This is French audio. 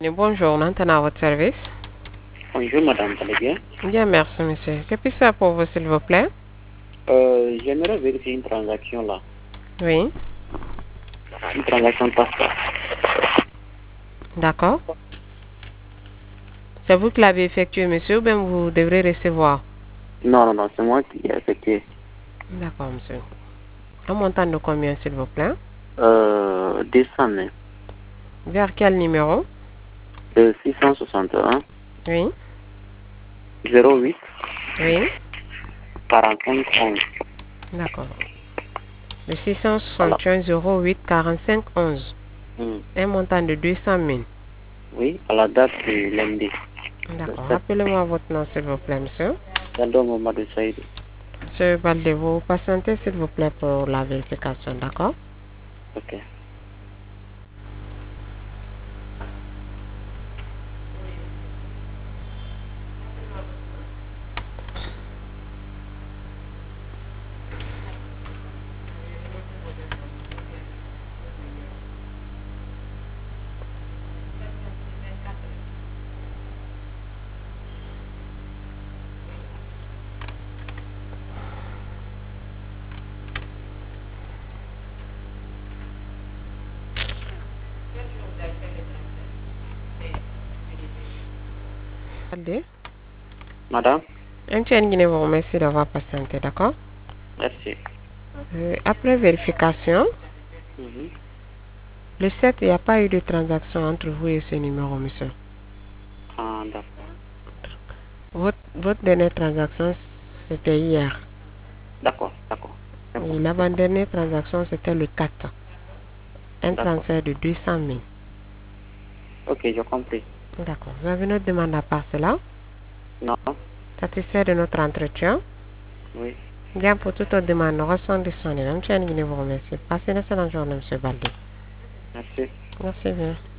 Bonjour, maintenant à votre service. Bonjour madame, vous allez bien? Bien, merci monsieur. Que puis-je faire pour vous s'il vous plaît? J'aimerais vérifier une transaction là. Oui, Une transaction de passeport. d'accord. C'est vous qui l'avez effectué monsieur ou bien vous devrez recevoir? Non, non, non, c'est moi qui ai effectué. D'accord monsieur. Un montant de combien s'il vous plaît? 200 000. Vers quel numéro? 661 Oui, 08 oui, 45 11. d'accord. Le Voilà. 661 08 45 11. Hmm. Un montant de 200 000. Oui, à la date du lundi. Le D'accord. 7. Rappelez-moi votre nom s'il vous plaît monsieur. Saldo Mamadou Saïdou. Monsieur Balde, vous patientez s'il vous plaît pour la vérification, d'accord? Ok. Balde, Madame, MTN Guinée vous remercie d'avoir patienté, d'accord? merci. Après vérification, Mhm. le 7, il n'y a pas eu de transaction entre vous et ce numéro, monsieur. Ah, d'accord. Votre dernière transaction, c'était hier. D'accord, d'accord. C'est bon, Et c'est bon. l'avant-dernière transaction, c'était le 4. Un D'accord. transfert de 200 000. Ok, j'ai compris. D'accord. Vous avez notre demande à part cela? Non, Satisfait de notre entretien? oui. Bien, pour toute autre demande, nous restons disponibles. M. Nguyen vous remercie. Passez une excellente journée, monsieur Baldi. Merci. Merci bien.